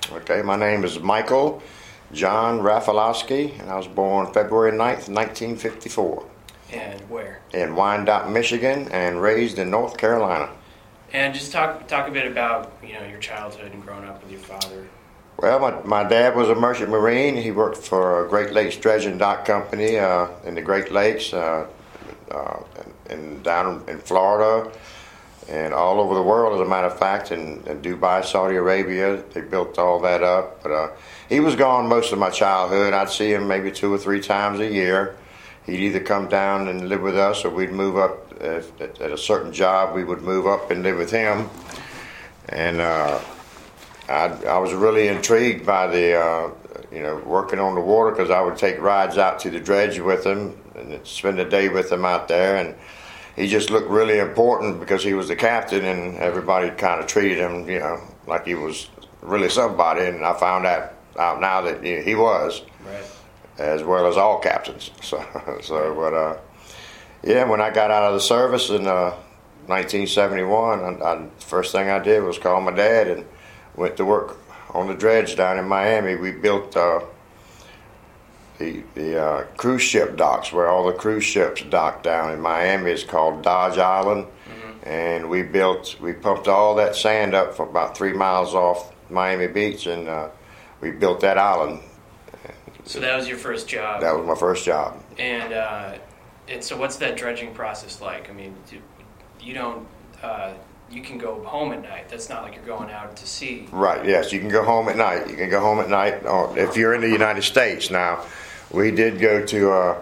Okay, my name is Michael John Rafalowski, and I was born February 9th, 1954. And where? In Wyandotte, Michigan, and raised in North Carolina. And just talk a bit about your childhood and growing up with your father. Well, my dad was a merchant marine. He worked for a Great Lakes Dredge and Dock Company in the Great Lakes, and down in Florida, and all over the world, as a matter of fact, in Dubai, Saudi Arabia. They built all that up. But he was gone most of my childhood. I'd see him maybe 2 or 3 times a year. He'd either come down and live with us, or we'd move up at a certain job. We would move up and live with him. And I was really intrigued by the working on the water, because I would take rides out to the dredge with him and spend a day with him out there. And he just looked really important because he was the captain, and everybody kind of treated him, like he was really somebody. And I found out now that he was. Right. As well as all captains. When I got out of the service in 1971, the first thing I did was call my dad and went to work on the dredge down in Miami. We built the cruise ship docks, where all the cruise ships dock down in Miami. It's called Dodge Island. Mm-hmm. And we pumped all that sand up from about 3 miles off Miami Beach, and we built that island. So that was your first job? That was my first job. And so what's that dredging process like? I mean, you can go home at night. That's not like you're going out to sea. Right, yes. You can go home at night. You can go home at night if you're in the United States. Now, we did go to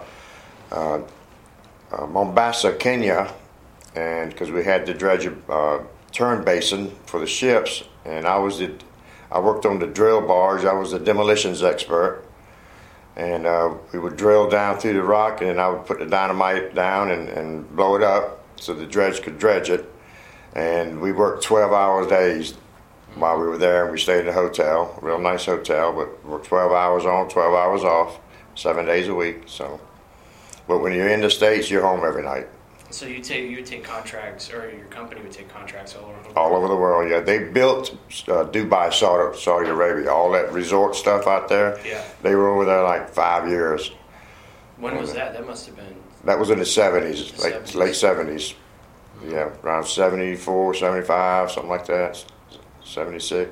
Mombasa, Kenya, and because we had to dredge a turn basin for the ships, and I worked on the drill barge. I was the demolitions expert. And we would drill down through the rock, and I would put the dynamite down and blow it up so the dredge could dredge it. And we worked 12-hour days while we were there, and we stayed in a hotel, a real nice hotel, but worked 12 hours on, 12 hours off, 7 days a week. But when you're in the States, you're home every night. So you would take contracts, or your company would take contracts all over the world? All over the world, yeah. They built Dubai, Saudi Arabia, all that resort stuff out there. Yeah. They were over there like 5 years. When was that? That must have been... That was in the 70s, late 70s. Mm-hmm. Yeah, around 74, 75, something like that, 76.